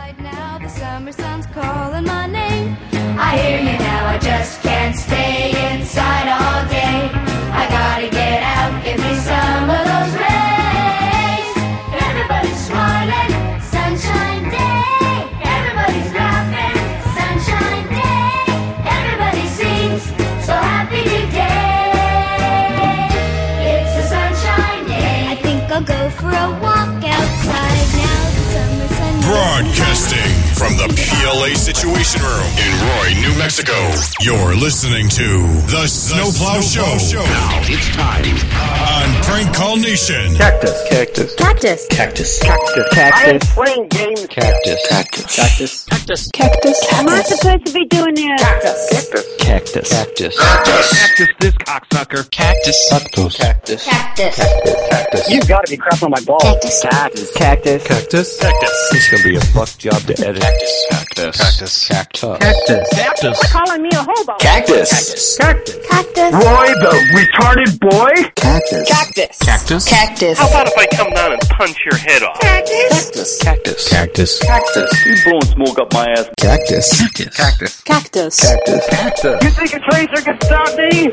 outside now, the summer sun's calling my name. I hear you now, I just can't stay inside all day. I gotta get out, give me some of those rays. Everybody's smiling, sunshine day. Everybody's laughing, sunshine day. Everybody sings, so happy today. It's a sunshine day. I think I'll go for a walk outside now. The summer sun. Broadcasting from the PLA Situation Room in Roy, New Mexico. You're listening to The Snowplow Show. Now it's time On Prank Call Nation. Cactus. Cactus. Cactus. Cactus. I am playing games. Cactus. Cactus. Cactus. Am I supposed to be doing this? Cactus. Cactus this cocksucker. Cactus. Cactus. You gotta be crapping on my balls. Cactus. It's gonna be a fuck job to edit. Cactus. Cactus. Calling me a hobo. Cactus. Roy, the retarded boy? Cactus. Cactus. How about if I come down and punch your head off? Cactus. You blowing smoke up my ass. Cactus. Cactus. You think a tracer can stop me?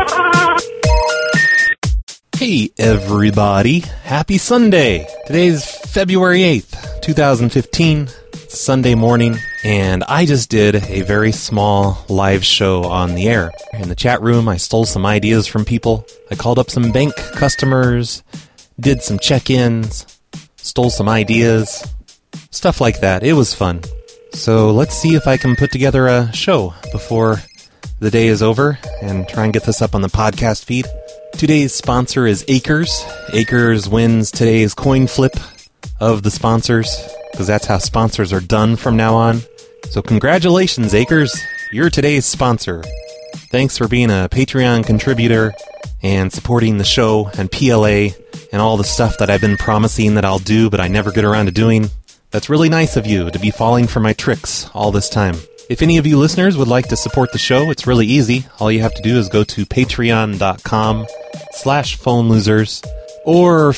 Hey everybody, happy Sunday! Today's February 8th, 2015, it's Sunday morning, and I just did a very small live show on the air. In the chat room, I stole some ideas from people. I called up some bank customers, did some check-ins, stole some ideas, stuff like that. It was fun. So let's see if I can put together a show before the day is over and try and get this up on the podcast feed. Today's sponsor is Acres. Acres wins today's coin flip of the sponsors, because that's how sponsors are done from now on. So congratulations, Acres. You're today's sponsor. Thanks for being a Patreon contributor and supporting the show and PLA and all the stuff that I've been promising that I'll do, but I never get around to doing. That's really nice of you to be falling for my tricks all this time. If any of you listeners would like to support the show, it's really easy. All you have to do is go to patreon.com/phonelosers or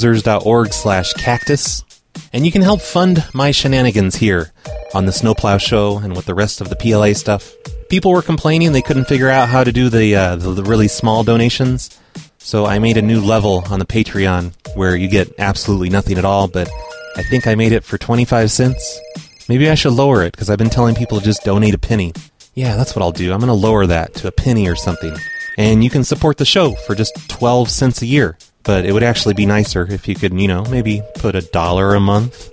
phonelosers.org/cactus, and you can help fund my shenanigans here on the Snowplow Show and with the rest of the PLA stuff. People were complaining they couldn't figure out how to do the really small donations, so I made a new level on the Patreon where you get absolutely nothing at all, but I think I made it for 25 cents. Maybe I should lower it, because I've been telling people to just donate a penny. Yeah, that's what I'll do. I'm going to lower that to a penny or something. And you can support the show for just 12 cents a year. But it would actually be nicer if you could, maybe put $1 a month,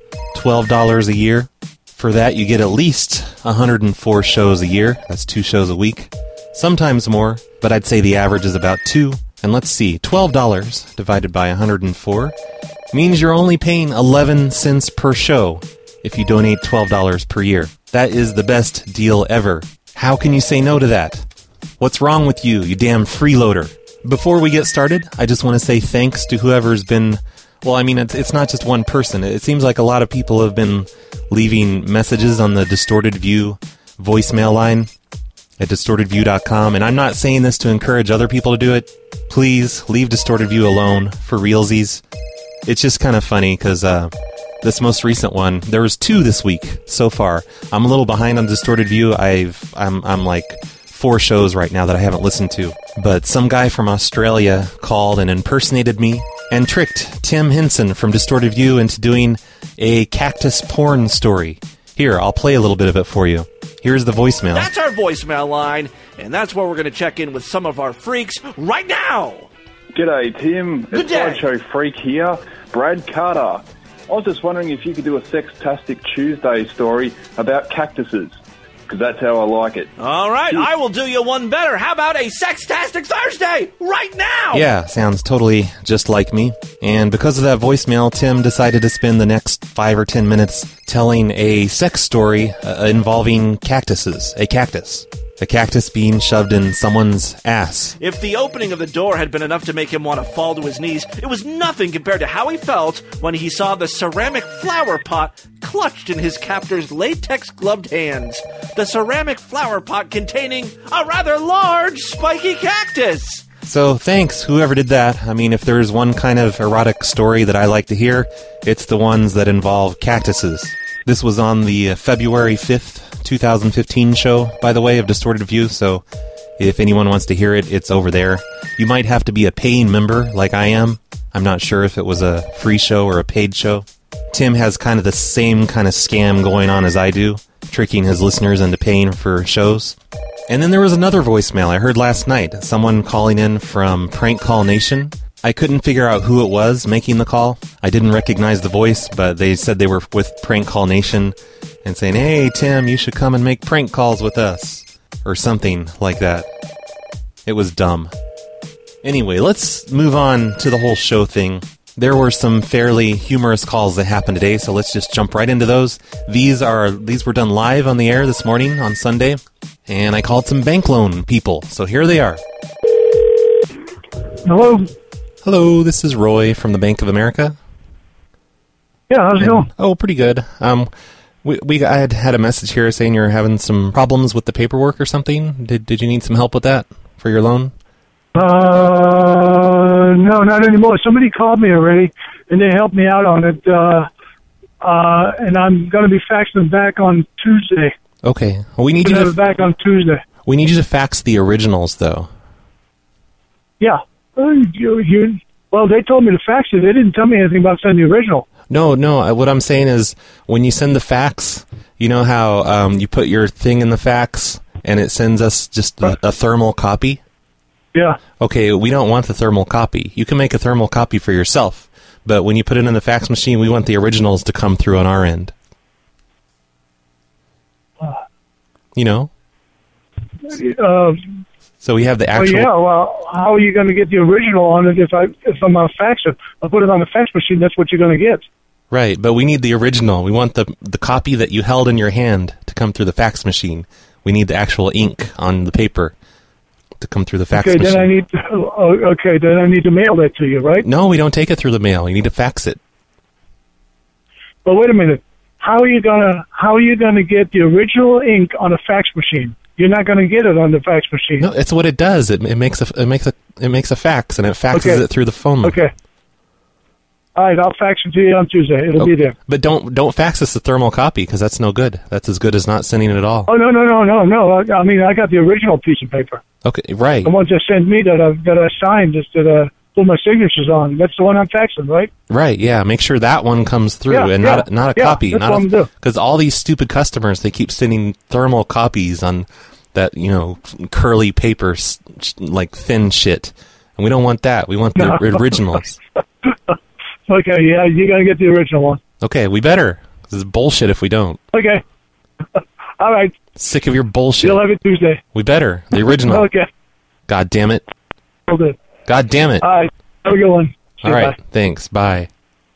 $12 a year. For that, you get at least 104 shows a year. That's 2 shows a week. Sometimes more, but I'd say the average is about 2. And let's see, $12 divided by 104 means you're only paying 11 cents per show if you donate $12 per year. That is the best deal ever. How can you say no to that? What's wrong with you, you damn freeloader? Before we get started, I just want to say thanks to whoever's been... Well, I mean, it's not just one person. It seems like a lot of people have been leaving messages on the Distorted View voicemail line at distortedview.com, and I'm not saying this to encourage other people to do it. Please, leave Distorted View alone for realsies. It's just kind of funny, because this most recent one, there was 2 this week so far. I'm a little behind on Distorted View. I'm like 4 shows right now that I haven't listened to. But some guy from Australia called and impersonated me and tricked Tim Henson from Distorted View into doing a cactus porn story. Here, I'll play a little bit of it for you. Here's the voicemail. That's our voicemail line, and that's where we're going to check in with some of our freaks right now. G'day, Tim. Good It's day. Sideshow Freak here. Brad Carter. I was just wondering if you could do a Sextastic Tuesday story about cactuses, because that's how I like it. All right, I will do you one better. How about a Sextastic Thursday right now? Yeah, sounds totally just like me. And because of that voicemail, Tim decided to spend the next 5 or 10 minutes telling a sex story involving cactuses. A cactus. A cactus being shoved in someone's ass. If the opening of the door had been enough to make him want to fall to his knees, it was nothing compared to how he felt when he saw the ceramic flower pot clutched in his captor's latex-gloved hands. The ceramic flower pot containing a rather large, spiky cactus. So thanks, whoever did that. I mean, if there's one kind of erotic story that I like to hear, it's the ones that involve cactuses. This was on the February 5th, 2015 show, by the way, of Distorted View, so if anyone wants to hear it, it's over there. You might have to be a paying member, like I am. I'm not sure if it was a free show or a paid show. Tim has kind of the same kind of scam going on as I do, tricking his listeners into paying for shows. And then there was another voicemail I heard last night, someone calling in from Prank Call Nation. I couldn't figure out who it was making the call. I didn't recognize the voice, but they said they were with Prank Call Nation and saying, "Hey, Tim, you should come and make prank calls with us." Or something like that. It was dumb. Anyway, let's move on to the whole show thing. There were some fairly humorous calls that happened today, so let's just jump right into those. These were done live on the air this morning on Sunday, and I called some bank loan people, so here they are. Hello? Hello, this is Roy from the Bank of America. Yeah, how's it going? Oh, pretty good. I had a message here saying you're having some problems with the paperwork or something. Did you need some help with that for your loan? No, not anymore. Somebody called me already, and they helped me out on it. And I'm going to be faxing them back on Tuesday. Okay. Well, we need you to back on Tuesday. We need you to fax the originals, though. Yeah. Well, they told me to fax it. They didn't tell me anything about sending the original. No. What I'm saying is, when you send the fax, you know how you put your thing in the fax and it sends us just a thermal copy? Yeah. Okay, we don't want the thermal copy. You can make a thermal copy for yourself, but when you put it in the fax machine, we want the originals to come through on our end. You know? So we have the actual... Well, how are you going to get the original on it if I'm on fax it? I'll put it on the fax machine, that's what you're going to get. Right, but we need the original. We want the copy that you held in your hand to come through the fax machine. We need the actual ink on the paper to come through the fax machine. Then I need to mail that to you, right? No, we don't take it through the mail. You need to fax it. But wait a minute. How are you gonna get the original ink on a fax machine? You're not going to get it on the fax machine. No, it's what it does. It makes a fax, and it faxes it through the phone. Okay. All right, I'll fax it to you on Tuesday. It'll be there. But don't fax us the thermal copy, because that's no good. That's as good as not sending it at all. Oh, no. I mean, I got the original piece of paper. Okay, right. The ones that sent me that I signed, just that put my signatures on. That's the one I'm faxing, right? Right, yeah. Make sure that one comes through, not a copy. That's what I'm doing. Because all these stupid customers, they keep sending thermal copies on that, curly paper, like thin shit. And we don't want that. We want the originals. Okay, yeah, you got to get the original one. Okay, we better. This is bullshit if we don't. Okay. All right. Sick of your bullshit. You'll have it Tuesday. We better. The original. Okay. God damn it. Okay. God damn it. All right. Have a good one. All right. Bye. Thanks. Bye.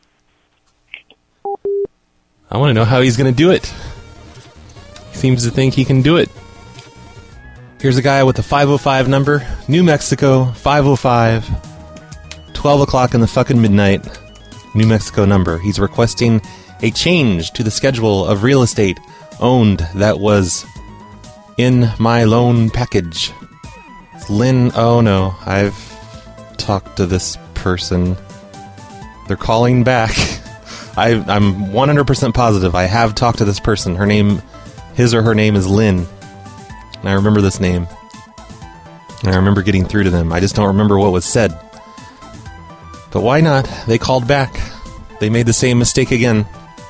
I want to know how he's going to do it. He seems to think he can do it. Here's a guy with a 505 number. New Mexico, 505. 12 o'clock in the fucking midnight. New Mexico number. He's requesting a change to the schedule of real estate owned that was in my loan package. It's Lynn. Oh no, I've talked to this person. They're calling back. I'm 100% positive I have talked to this person. His or her name is Lynn. And I remember this name. And I remember getting through to them. I just don't remember what was said. But why not? They called back. They made the same mistake again.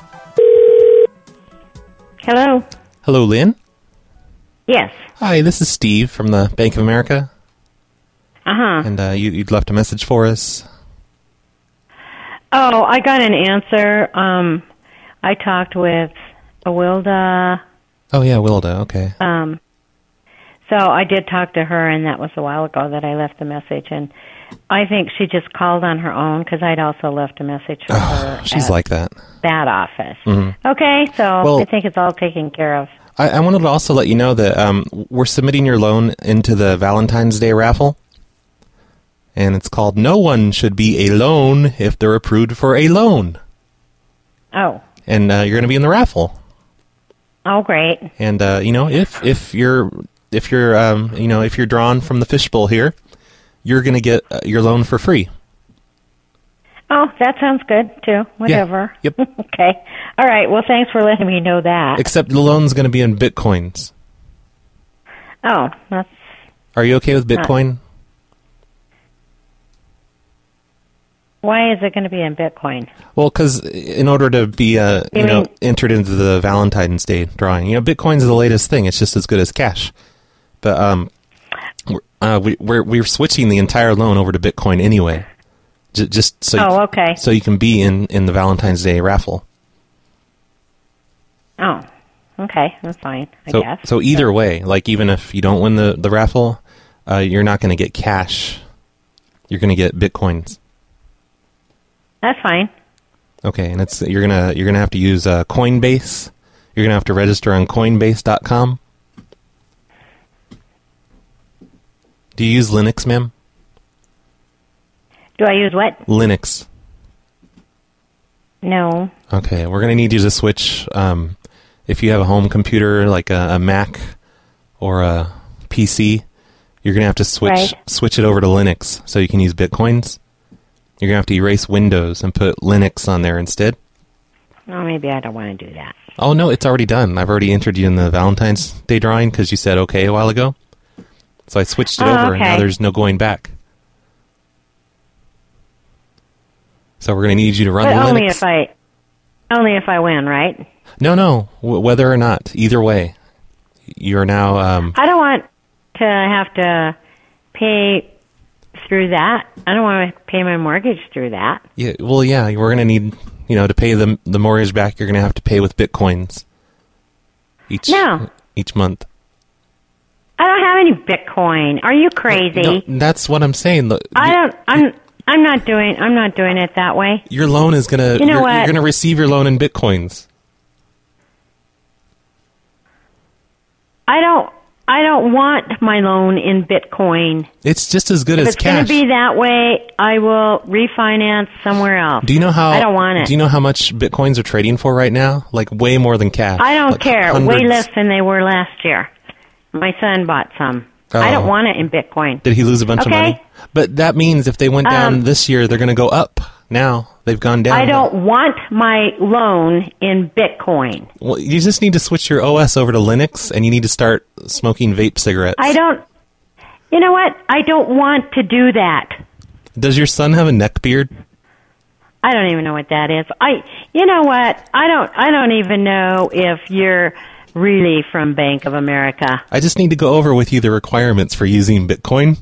Hello. Hello, Lynn? Yes. Hi, this is Steve from the Bank of America. Uh-huh. And you'd left a message for us. Oh, I got an answer. I talked with Wilda. Oh, yeah, Wilda, okay. So I did talk to her, and that was a while ago that I left the message. And I think she just called on her own, because I'd also left a message for her. She's like that. That office. Mm-hmm. Okay, so I think it's all taken care of. I wanted to also let you know that we're submitting your loan into the Valentine's Day raffle. And it's called No One Should Be Alone If They're Approved for a Loan. Oh. And you're going to be in the raffle. Oh, great. And if you're drawn from the fishbowl here, you're going to get your loan for free. Oh, that sounds good, too. Whatever. Yeah. Yep. Okay. All right. Well, thanks for letting me know that. Except the loan's going to be in Bitcoins. Oh, that's... Are you okay with Bitcoin? Why is it going to be in Bitcoin? Well, because in order to be entered into the Valentine's Day drawing, Bitcoin's the latest thing. It's just as good as cash. But we're switching the entire loan over to Bitcoin anyway. Just so okay. So you can be in the Valentine's Day raffle. Oh, okay, that's fine. I guess. So either way, like even if you don't win the raffle, you're not going to get cash. You're going to get Bitcoins. That's fine. Okay, and you're gonna have to use Coinbase. You're gonna have to register on Coinbase.com. Do you use Linux, ma'am? Do I use what? Linux. No. Okay, we're going to need you to switch. If you have a home computer like a Mac or a PC, you're going to have to switch it over to Linux so you can use Bitcoins. You're going to have to erase Windows and put Linux on there instead. Oh, maybe I don't want to do that. Oh, no, it's already done. I've already entered you in the Valentine's Day drawing because you said okay a while ago. So I switched it over, and now there's no going back. So we're going to need you to run but Linux. Only if I win, right? No. Whether or not, either way, you're now. I don't want to have to pay through that. I don't want to pay my mortgage through that. Yeah. Well, yeah. We're going to need, to pay the mortgage back. You're going to have to pay with Bitcoins each month. I don't have any Bitcoin. Are you crazy? No, that's what I'm saying. I'm not doing it that way. Your loan is gonna. You're gonna receive your loan in Bitcoins. I don't want my loan in Bitcoin. It's just as good as cash. If it's going to be that way, I will refinance somewhere else. Do you know how? I don't want it. Do you know how much Bitcoins are trading for right now? Like way more than cash. I don't care. Hundreds. Way less than they were last year. My son bought some. Oh. I don't want it in Bitcoin. Did he lose a bunch of money? But that means if they went down this year, they're going to go up. Now they've gone down. I don't want my loan in Bitcoin. Well, you just need to switch your OS over to Linux, and you need to start smoking vape cigarettes. You know what? I don't want to do that. Does your son have a neck beard? I don't even know what that is. You know what? I don't even know if you're really from Bank of America. I just need to go over with you the requirements for using Bitcoin.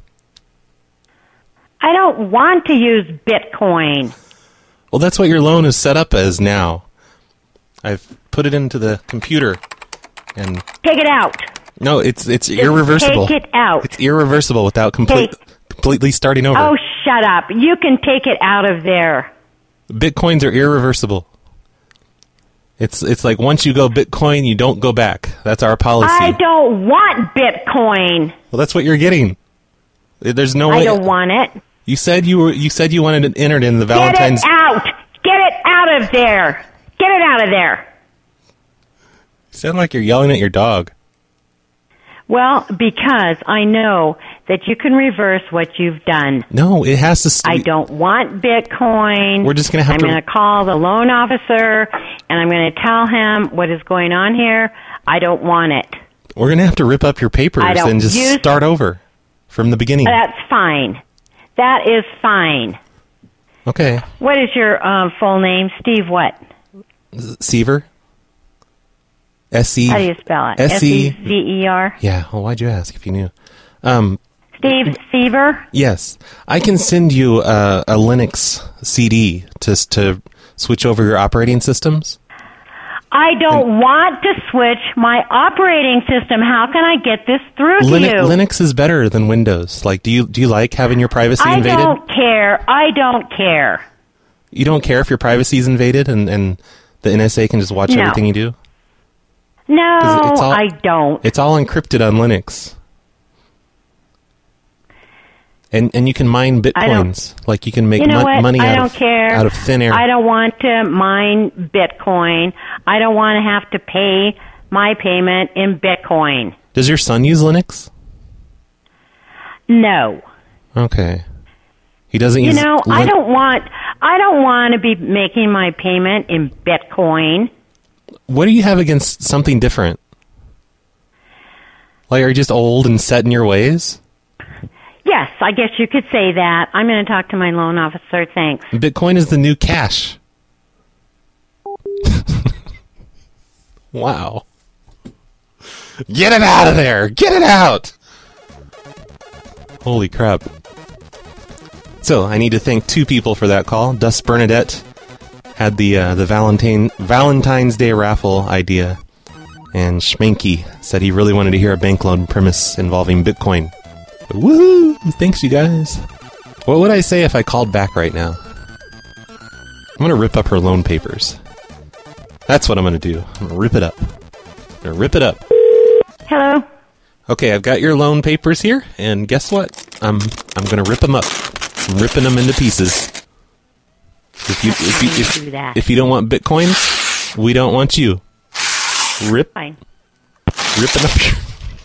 I don't want to use Bitcoin. Well, that's what your loan is set up as now. I've put it into the computer and take it out. No, it's irreversible. Take it out. It's irreversible without completely starting over. Oh, shut up. You can take it out of there. Bitcoins are irreversible. It's like once you go Bitcoin, you don't go back. That's our policy. I don't want Bitcoin. Well, that's what you're getting. There's no way. I don't want it. You said you wanted to enter it in the Valentine's. Get it out! Get it out of there! Get it out of there! You sound like you're yelling at your dog. Well, because I know that you can reverse what you've done. No, it has to. I don't want Bitcoin. We're just going to have I'm going to call the loan officer, and I'm going to tell him what is going on here. I don't want it. We're going to have to rip up your papers and just start over from the beginning. That's fine. That is fine. Okay. What is your full name? Steve what? Seaver. S-E... How do you spell it? S-E-V-E-R? Yeah, well, why'd you ask if you knew? Steve Seaver? Yes. I can send you a Linux CD to switch over your operating systems. I don't want to switch my operating system. How can I get this through to you? Linux is better than Windows. Like, do you like having your privacy invaded? I don't care. I don't care. You don't care if your privacy is invaded and the NSA can just watch everything you do? No, I don't. It's all encrypted on Linux. And you can mine Bitcoins. Like you can make money out of thin air. I don't want to mine Bitcoin. I don't want to have to pay my payment in Bitcoin. Does your son use Linux? No. Okay. He doesn't use I don't want I don't want to be making my payment in Bitcoin. What do you have against something different? Like, are you just old and set in your ways? Yes, I guess you could say that. I'm going to talk to my loan officer. Thanks. Bitcoin is the new cash. Wow. Get it out of there! Get it out! Holy crap. So, I need to thank two people for that call. Dust Bernadette had the Valentine's Day raffle idea, and Schmanky said he really wanted to hear a bank loan premise involving Bitcoin. Woohoo! Thanks, you guys. What would I say if I called back right now? I'm going to rip up her loan papers. That's what I'm going to do. I'm going to rip it up. I'm going to rip it up. Hello? Okay, I've got your loan papers here, and guess what? I'm going to rip them up. I'm ripping them into pieces. If you don't want Bitcoins, we don't want you. Ripping up your...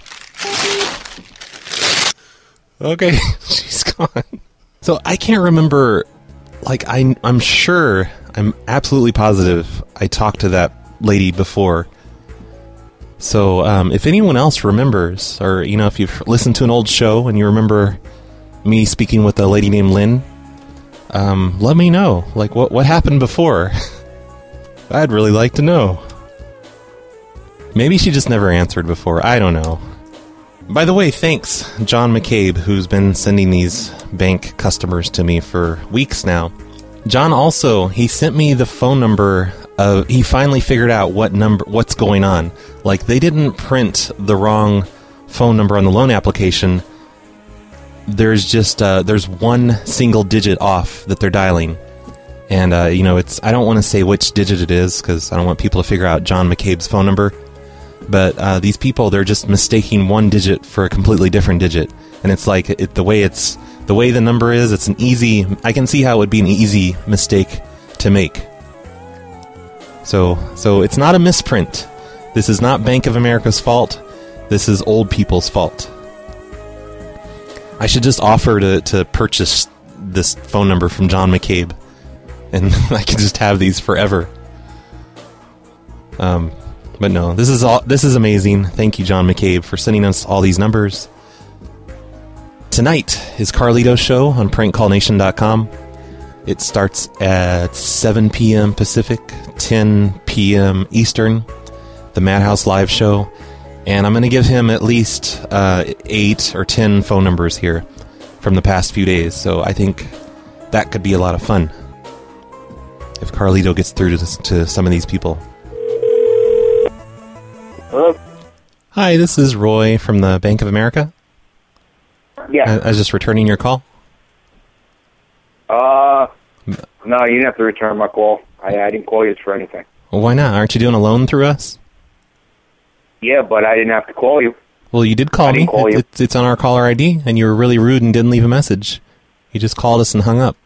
Okay, she's gone. So I can't remember, like, I'm sure, I'm absolutely positive I talked to that lady before. So if anyone else remembers, or, you know, if you've listened to an old show and you remember me speaking with a lady named Lynn, let me know. Like, what happened before? I'd really like to know. Maybe she just never answered before. I don't know. By the way, thanks, John McCabe, who's been sending these bank customers to me for weeks now. John also, he sent me the phone number of, he finally figured out what's going on. Like, they didn't print the wrong phone number on the loan application. There's just, there's one single digit off that they're dialing. And, you know, I don't want to say which digit it is, because I don't want people to figure out John McCabe's phone number. But these people, they're just mistaking one digit for a completely different digit. And it's like, the way the number is, it's an easy, I can see how it would be an easy mistake to make. So it's not a misprint. This is not Bank of America's fault. This is old people's fault. I should just offer to purchase this phone number from John McCabe, and I can just have these forever. But no, this is amazing. Thank you, John McCabe, for sending us all these numbers. Tonight is Carlito's show on prankcallnation.com. It starts at 7 p.m. Pacific, 10 p.m. Eastern, the Madhouse Live show. And I'm going to give him at least 8 or 10 phone numbers here from the past few days. So I think that could be a lot of fun if Carlito gets through to some of these people. Hello? Hi, this is Roy from the Bank of America. Yeah. I was just returning your call. No, you didn't have to return my call. I didn't call you for anything. Well, why not? Aren't you doing a loan through us? Yeah, but I didn't have to call you. Well, you did call me. It's on our caller ID, and you were really rude and didn't leave a message. You just called us and hung up.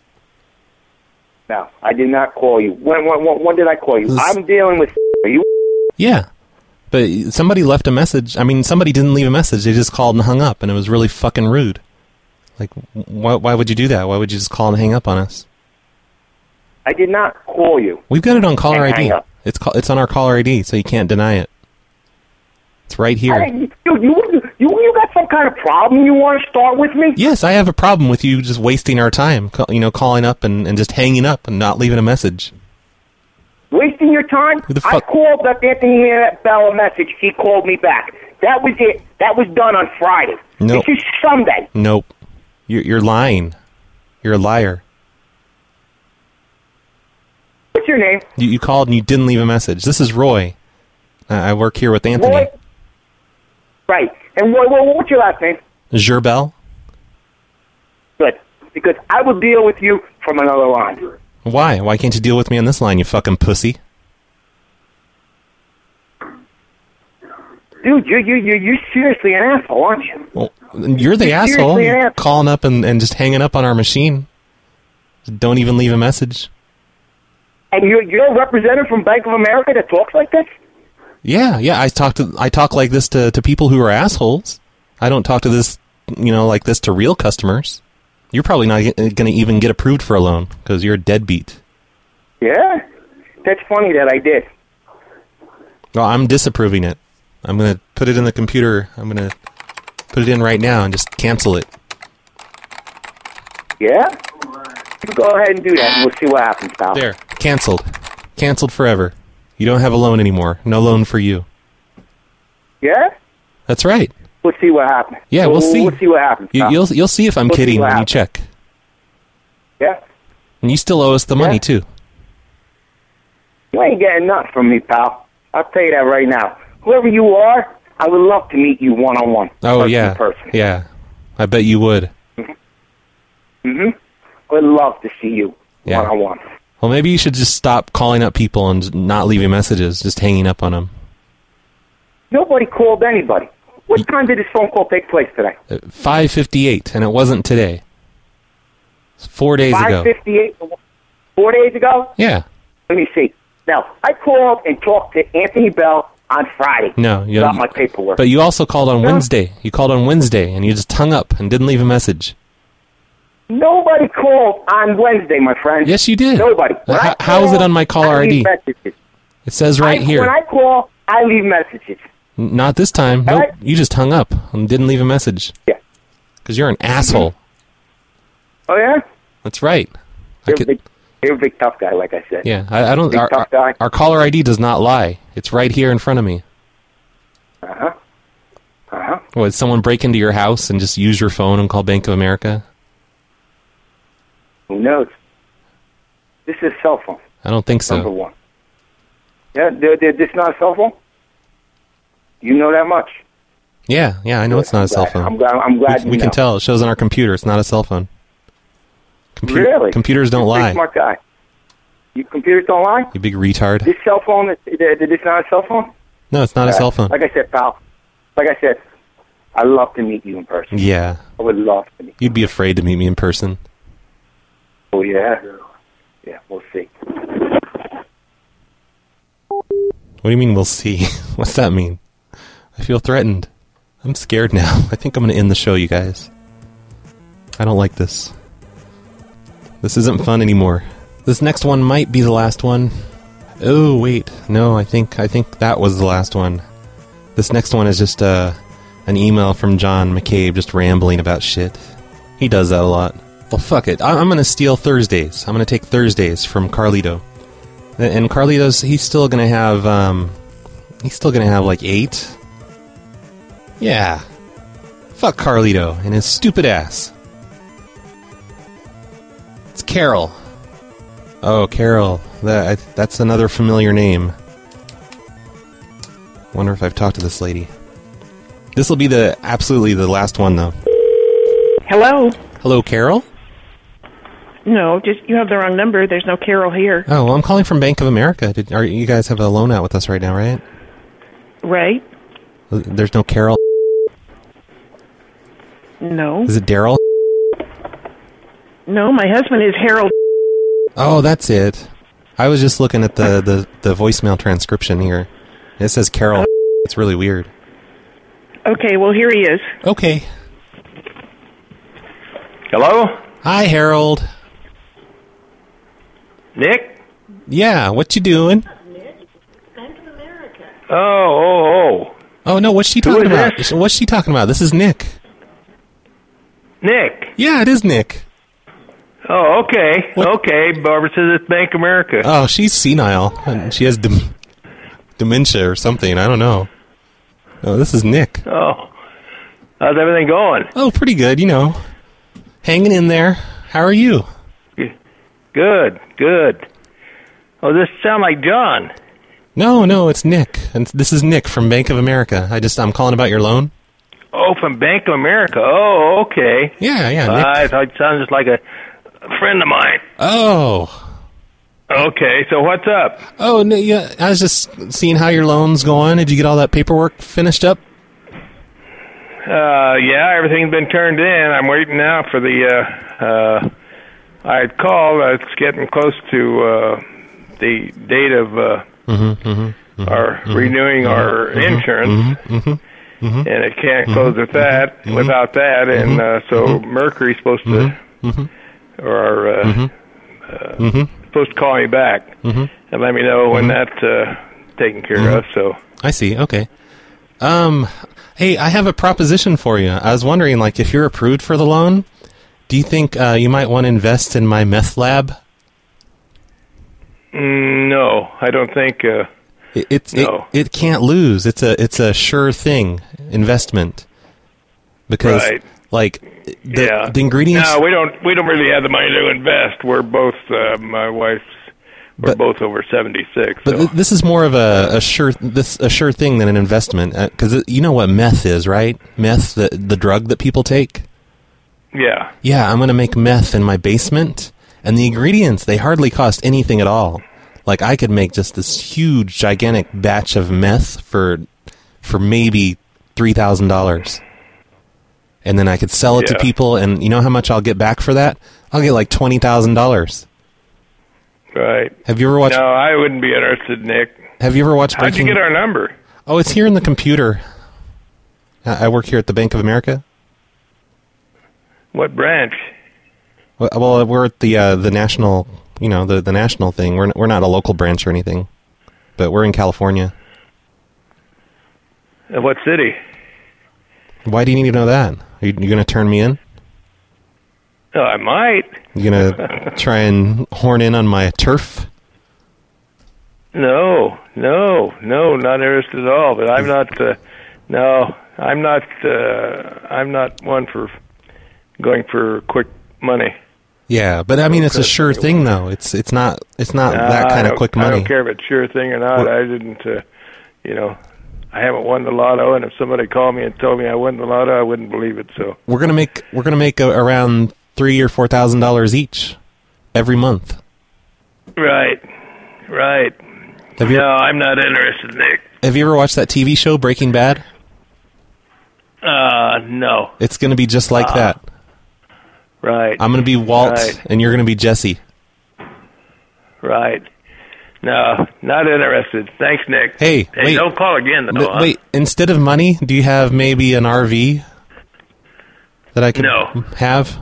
No, I did not call you. When did I call you? I'm dealing with you. Yeah. But somebody left a message. I mean, somebody didn't leave a message. They just called and hung up, and it was really fucking rude. Like, why would you do that? Why would you just call and hang up on us? I did not call you. We've got it on caller ID. Hang up. It's on our caller ID, so you can't deny it. It's right here. Dude, you got some kind of problem you want to start with me? Yes, I have a problem with you just wasting our time, calling up and just hanging up and not leaving a message. Wasting your time? I called that Anthony Bell a message. He called me back. That was it. That was done on Friday. Nope. This is Sunday. Nope. You're lying. You're a liar. What's your name? You called and you didn't leave a message. This is Roy. I work here with Anthony. Roy? Right. And what's your last name? Gerbel. Good. Because I will deal with you from another line. Why? Why can't you deal with me on this line, you fucking pussy? Dude, you're seriously an asshole, aren't you? Well, you're the asshole. You're calling up and just hanging up on our machine. Don't even leave a message. And you're a representative from Bank of America that talks like this? Yeah. I talk like this to people who are assholes. I don't talk to this, like this to real customers. You're probably not going to even get approved for a loan because you're a deadbeat. Yeah? That's funny that I did. Well, I'm disapproving it. I'm going to put it in the computer. I'm going to put it in right now and just cancel it. Yeah? You go ahead and do that, and we'll see what happens, pal. There. Canceled. Canceled forever. You don't have a loan anymore. No loan for you. Yeah? That's right. We'll see what happens. Yeah, we'll see. We'll see what happens, pal. You'll see if I'm kidding when you check. Yeah? And you still owe us the money, too. You ain't getting nothing from me, pal. I'll tell you that right now. Whoever you are, I would love to meet you one-on-one. Oh, yeah. Yeah. I bet you would. Mm-hmm. I would love to see you one-on-one. Well, maybe you should just stop calling up people and not leaving messages, just hanging up on them. Nobody called anybody. What time did this phone call take place today? 5:58, and it wasn't today. It's 4 days ago. 5:58? 4 days ago? Yeah. Let me see. Now, I called and talked to Anthony Bell on Friday about my paperwork. But you also called on Wednesday. You called on Wednesday, and you just hung up and didn't leave a message. Nobody called on Wednesday, my friend. Yes, you did. Nobody. How is it on my caller ID? Messages. It says right here. When I call, I leave messages. Not this time. Nope. Right? You just hung up and didn't leave a message. Yeah. Because you're an asshole. Oh, yeah? That's right. You're a big tough guy, like I said. Yeah, I don't. Big tough guy. Our caller ID does not lie. It's right here in front of me. Uh-huh. Uh-huh. What, did someone break into your house and just use your phone and call Bank of America? Who knows? This is a cell phone. I don't think so. Number one. Yeah, this is not a cell phone? You know that much? Yeah, I know it's not a cell phone. I'm glad we can tell. It shows on our computer. It's not a cell phone. Really? Computers don't lie. You're a smart guy. Computers don't lie? You big retard. This cell phone, is this not a cell phone? No, it's not a cell phone. Like I said, pal. Like I said, I'd love to meet you in person. Yeah. I would love to meet you. You'd be afraid to meet me in person. Oh, yeah? Yeah, we'll see. What do you mean, we'll see? What's that mean? I feel threatened. I'm scared now. I think I'm going to end the show, you guys. I don't like this. This isn't fun anymore. This next one might be the last one. Oh, wait. No, I think that was the last one. This next one is just an email from John McCabe just rambling about shit. He does that a lot. Well, fuck it. I'm going to steal Thursdays. I'm going to take Thursdays from Carlito. And Carlito's, he's still going to have like 8. Yeah. Fuck Carlito and his stupid ass. It's Carol. Oh, Carol. That's another familiar name. Wonder if I've talked to this lady. This will be absolutely the last one, though. Hello? Hello, Carol? No, you have the wrong number. There's no Carol here. Oh, well, I'm calling from Bank of America. You guys have a loan out with us right now, right? Right. There's no Carol? No. Is it Daryl? No, my husband is Harold. Oh, that's it. I was just looking at the voicemail transcription here. It says Carol. It's really weird. Okay, well, here he is. Okay. Hello? Hi, Harold. Nick? Yeah, what you doing? Oh. Oh, no, what's she talking about? What's she talking about? This is Nick. Nick? Yeah, it is Nick. Oh, okay. Okay, Barbara says it's Bank America. Oh, she's senile. And she has dementia or something. I don't know. Oh, this is Nick. Oh. How's everything going? Oh, pretty good, Hanging in there. How are you? Good. Oh, this sound like John. No, it's Nick. And this is Nick from Bank of America. I'm calling about your loan. Oh, from Bank of America. Oh, okay. Yeah, Nick. I thought it sounded just like a friend of mine. Oh. Okay, so what's up? Oh, no, yeah, I was just seeing how your loan's going. Did you get all that paperwork finished up? Yeah, everything's been turned in. I'm waiting now for the, I had called. It's getting close to, the date of, our renewing our insurance. And it can't close without that. And, so Mercury's supposed to are supposed to call me back and let me know when that's taken care of. So I see. Okay. Hey, I have a proposition for you. I was wondering, like, if you're approved for the loan, do you think you might want to invest in my meth lab? No, I don't think. It can't lose. It's a sure thing investment because like the ingredients. No, we don't really have the money to invest. We're both my wife's. We're both over 76. But this is more of a sure thing than an investment because you know what meth is, right? Meth, the drug that people take. Yeah. Yeah, I'm going to make meth in my basement, and the ingredients, they hardly cost anything at all. Like, I could make just this huge, gigantic batch of meth for maybe $3,000. And then I could sell it to people, and you know how much I'll get back for that? I'll get like $20,000. Right. Have you ever watched... No, I wouldn't be interested, Nick. Have you ever watched Breaking... How'd you get our number? Oh, it's here in the computer. I work here at the Bank of America. What branch? Well, we're at the national, you know, the national thing. We're not a local branch or anything, but we're in California. What city? Why do you need to know that? Are you going to turn me in? Oh, I might. You going to try and horn in on my turf? No, not interested at all. But I'm not. I'm not one for going for quick money. Yeah, but I mean, it's a sure thing, though. It's not that kind of quick money. I don't care if it's sure thing or not. I didn't. I haven't won the lotto, and if somebody called me and told me I won the lotto, I wouldn't believe it. So we're gonna make around $3,000 or $4,000 each every month. Right. No, I'm not interested, Nick. Have you ever watched that TV show Breaking Bad? No. It's going to be just like that. Right. I'm going to be Walt, and you're going to be Jesse. Right. No, not interested. Thanks, Nick. Hey, wait. Don't call again, though. Wait, instead of money, do you have maybe an RV that I could have?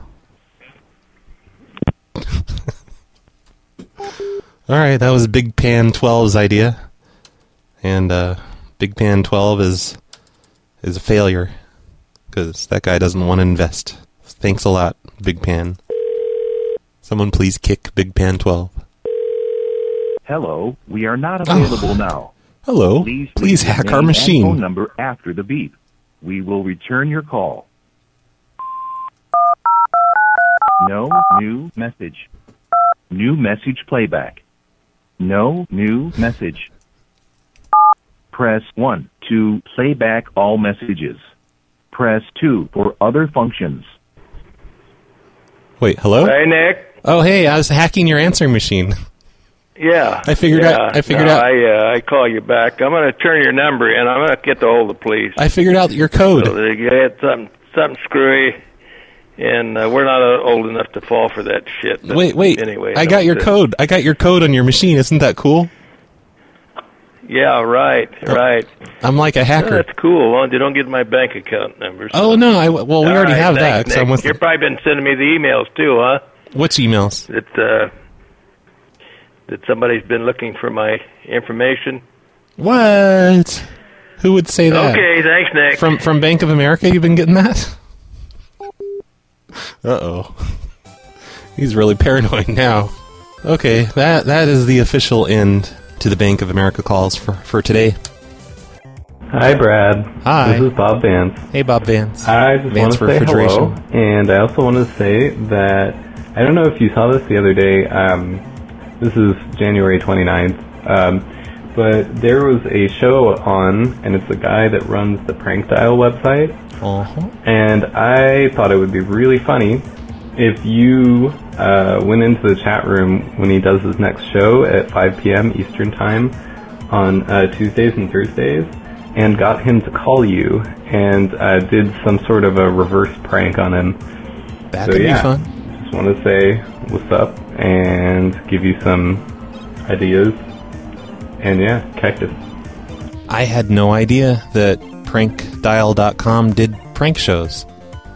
All right, that was Big Pan 12's idea. And Big Pan 12 is a failure because that guy doesn't want to invest. Thanks a lot, Big Pan. Someone please kick Big Pan 12. Hello, we are not available now. Hello, please hack our machine. Phone number after the beep. We will return your call. No new message. New message playback. No new message. Press 1 to play back all messages. Press 2 for other functions. Wait, hello? Hey, Nick. Oh, hey, I was hacking your answering machine. Yeah. I figured out. I call you back. I'm going to turn your number in. I'm going to get the hold of the police. I figured out your code. So you had something screwy, and we're not old enough to fall for that shit. But wait. Anyway, I got your code. I got your code on your machine. Isn't that cool? Yeah, right. I'm like a hacker. Oh, that's cool. Well, you don't get my bank account number. So. Oh, no. We already have that. Nick. You've probably been sending me the emails, too, huh? Which emails? That somebody's been looking for my information. What? Who would say that? Okay, thanks, Nick. From Bank of America, you've been getting that? Uh-oh. He's really paranoid now. Okay, that is the official end to the Bank of America calls for today. Hi, Brad. Hi. This is Bob Vance. Hey, Bob Vance. I just want to say hello, and I also want to say that I don't know if you saw this the other day. This is January 29th, but there was a show on, and it's a guy that runs the Prank Dial website, and I thought it would be really funny if you went into the chat room when he does his next show at 5 p.m. Eastern Time on Tuesdays and Thursdays, and got him to call you and did some sort of a reverse prank on him. That could be fun. Just want to say what's up and give you some ideas. And yeah, Cactus. I had no idea that prankdial.com did prank shows.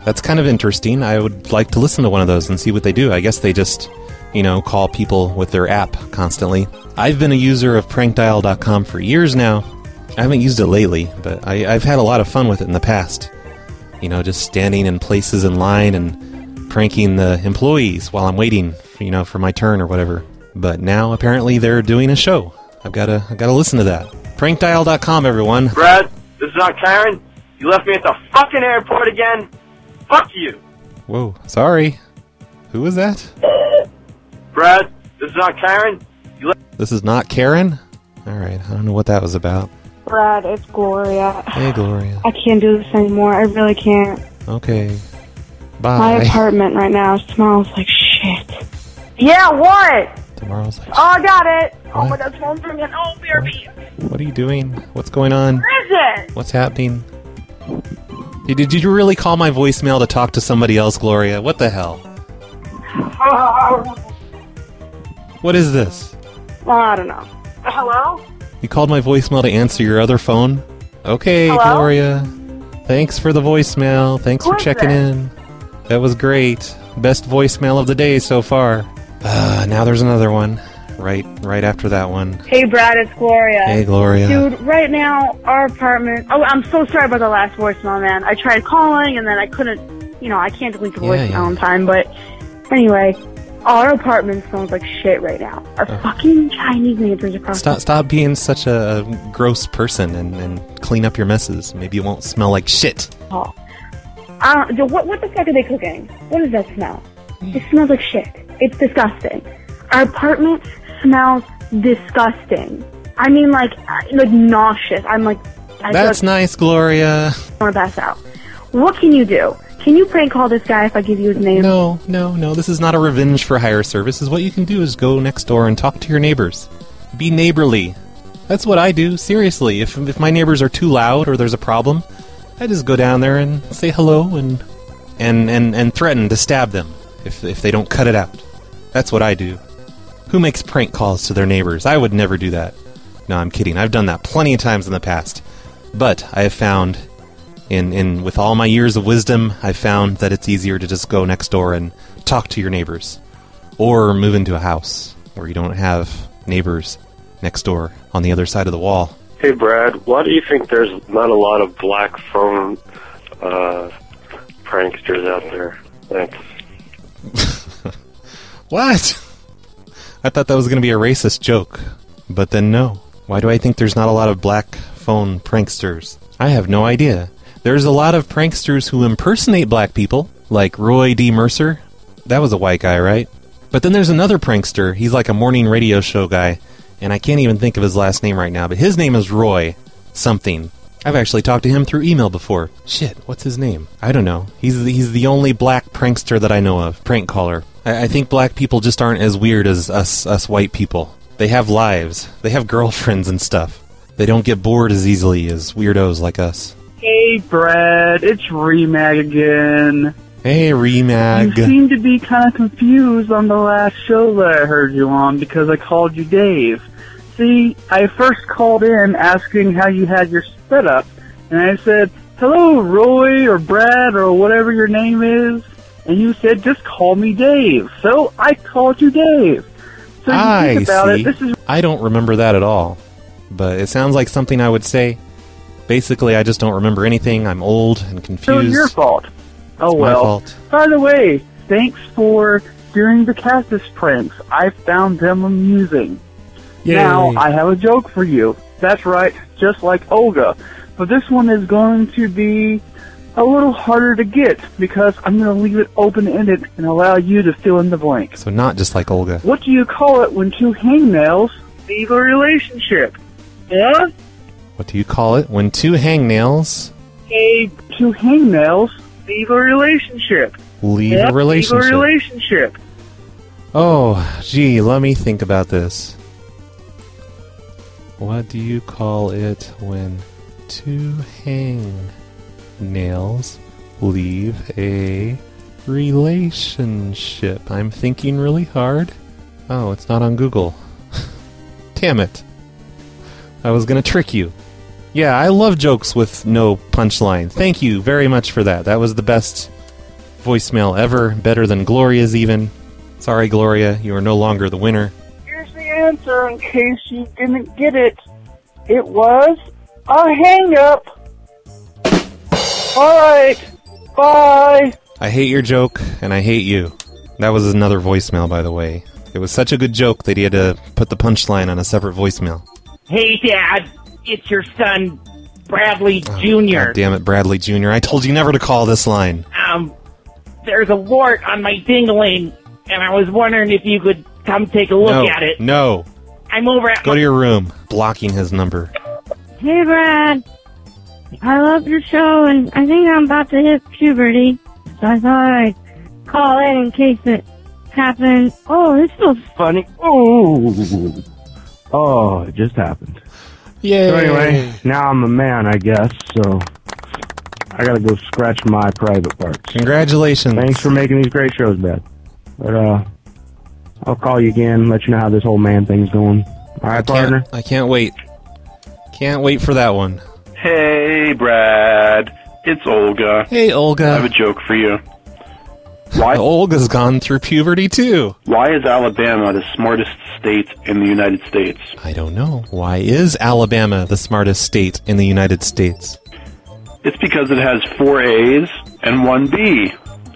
That's kind of interesting. I would like to listen to one of those and see what they do. I guess they just, call people with their app constantly. I've been a user of prankdial.com for years now. I haven't used it lately, but I've had a lot of fun with it in the past. Just standing in places in line and pranking the employees while I'm waiting, for my turn or whatever. But now apparently they're doing a show. I've got to listen to that. Prankdial.com, everyone. Brad, this is not Karen. You left me at the fucking airport again. Fuck you. Whoa, sorry. Who was that? Brad, this is not Karen. This is not Karen? Alright, I don't know what that was about. Brad, it's Gloria. Hey, Gloria. I can't do this anymore. I really can't. Okay. Bye. My apartment right now smells like shit. Yeah, what? Tomorrow's like... Oh, I got it. What? Oh, my God, phone's ringing. Oh, BRB. What are you doing? What's going on? Where is it? What's happening? Did you really call my voicemail to talk to somebody else, Gloria? What the hell? What is this? I don't know. Hello? You called my voicemail to answer your other phone? Okay, Hello? Gloria. Thanks for the voicemail. Thanks for checking in. That was great. Best voicemail of the day so far. Now there's another one. Right after that one. Hey, Brad, it's Gloria. Hey, Gloria. Dude, right now, our apartment... Oh, I'm so sorry about the last voicemail, man. I tried calling, and then I couldn't... I can't delete the voicemail in time, but... Anyway, our apartment smells like shit right now. Our fucking Chinese neighbors across Stop being such a gross person and clean up your messes. Maybe it won't smell like shit. Oh. What the fuck are they cooking? What does that smell? It smells like shit. It's disgusting. Our apartment smells disgusting. I mean, like nauseous. I'm like... That's nice, Gloria. I want to pass out. What can you do? Can you prank call this guy if I give you his name? No. This is not a revenge for hire service. What you can do is go next door and talk to your neighbors. Be neighborly. That's what I do, seriously. If my neighbors are too loud or there's a problem, I just go down there and say hello and threaten to stab them if they don't cut it out. That's what I do. Who makes prank calls to their neighbors? I would never do that. No, I'm kidding. I've done that plenty of times in the past. But I have found, with all my years of wisdom, I've found that it's easier to just go next door and talk to your neighbors. Or move into a house where you don't have neighbors next door on the other side of the wall. Hey, Brad, why do you think there's not a lot of black phone pranksters out there? Thanks. What? I thought that was going to be a racist joke. But then no. Why do I think there's not a lot of black phone pranksters? I have no idea. There's a lot of pranksters who impersonate black people, like Roy D. Mercer. That was a white guy, right? But then there's another prankster. He's like a morning radio show guy, and I can't even think of his last name right now, but his name is Roy something. I've actually talked to him through email before. Shit, what's his name? I don't know. He's the only black prankster that I know of, prank caller. I think black people just aren't as weird as us white people. They have lives. They have girlfriends and stuff. They don't get bored as easily as weirdos like us. Hey, Brad, it's Remag again. Hey, Remag. You seem to be kind of confused on the last show that I heard you on because I called you Dave. See, I first called in asking how you had your setup, and I said, hello, Roy or Brad or whatever your name is, and you said, just call me Dave. So I called you Dave. So you think about it, this is... I don't remember that at all, but it sounds like something I would say. Basically, I just don't remember anything. I'm old and confused. So it's your fault. Oh, it's well. My fault. By the way, thanks for doing the cactus pranks. I found them amusing. Yay. Now, I have a joke for you. That's right, just like Olga. But this one is going to be a little harder to get because I'm going to leave it open-ended and allow you to fill in the blank. So not just like Olga. What do you call it when two hangnails leave a relationship? Yeah? What do you call it when two hangnails... Two hangnails leave a relationship. Leave a relationship. Leave a relationship. Oh, gee, let me think about this. What do you call it when two hangnails leave a relationship? I'm thinking really hard. Oh, it's not on Google. Damn it. I was gonna trick you. Yeah, I love jokes with no punchline. Thank you very much for that. That was the best voicemail ever, better than Gloria's even. Sorry, Gloria, you are no longer the winner. Here's the answer in case you didn't get it. It was a hang-up. All right. Bye. I hate your joke, and I hate you. That was another voicemail, by the way. It was such a good joke that he had to put the punchline on a separate voicemail. Hey, Dad. It's your son, Bradley Jr. God damn it, Bradley Jr. I told you never to call this line. There's a wart on my dingling, and I was wondering if you could come take a look at it. No. I'm over at... Go to your room. Blocking his number. Hey, Brad. I love your show, and I think I'm about to hit puberty, so I thought I'd call in case it happened. Oh, this feels funny. Oh, it just happened. Yay. So anyway, now I'm a man, I guess, so I gotta go scratch my private parts. Congratulations. Thanks for making these great shows, Beth. But, I'll call you again, let you know how this whole man thing's going. All right, partner? I can't wait. Can't wait for that one. Hey, Brad. It's Olga. Hey, Olga. I have a joke for you. Why? Olga's gone through puberty, too. Why is Alabama the smartest state in the United States? I don't know. Why is Alabama the smartest state in the United States? It's because it has 4 A's and 1 B.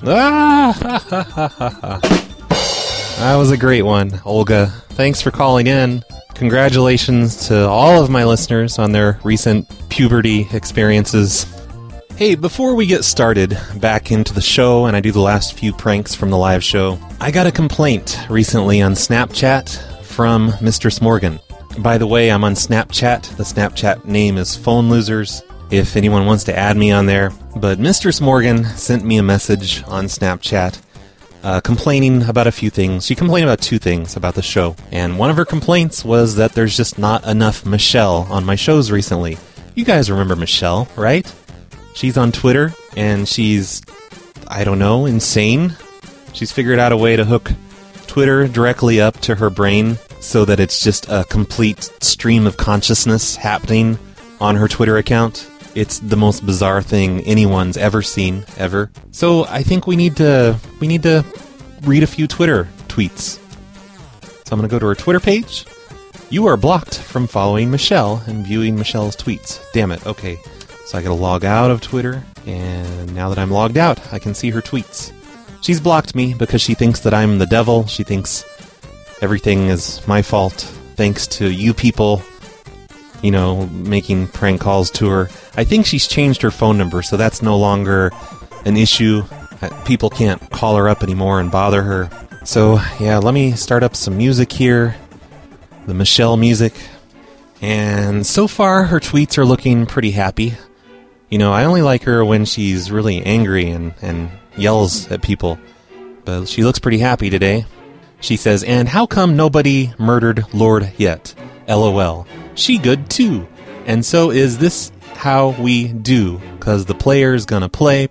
That was a great one, Olga. Thanks for calling in. Congratulations to all of my listeners on their recent puberty experiences. Hey, before we get started back into the show and I do the last few pranks from the live show, I got a complaint recently on Snapchat from Mr. Smorgan. By the way, I'm on Snapchat. The Snapchat name is Phone Losers, if anyone wants to add me on there. But Mr. Smorgan sent me a message on Snapchat complaining about a few things. She complained about 2 things about the show. And one of her complaints was that there's just not enough Michelle on my shows recently. You guys remember Michelle, right? She's on Twitter, and she's, I don't know, insane. She's figured out a way to hook Twitter directly up to her brain so that it's just a complete stream of consciousness happening on her Twitter account. It's the most bizarre thing anyone's ever seen, ever. So I think we need to read a few Twitter tweets. So I'm going to go to her Twitter page. You are blocked from following Michelle and viewing Michelle's tweets. Damn it, okay. So I gotta log out of Twitter, and now that I'm logged out, I can see her tweets. She's blocked me because she thinks that I'm the devil. She thinks everything is my fault, thanks to you people, you know, making prank calls to her. I think she's changed her phone number, so that's no longer an issue. People can't call her up anymore and bother her. So, yeah, let me start up some music here. The Michelle music. And so far, her tweets are looking pretty happy. You know, I only like her when she's really angry and yells at people. But she looks pretty happy today. She says, and how come nobody murdered Lord yet? LOL. She good too. And so is this how we do, 'cause the player's gonna play.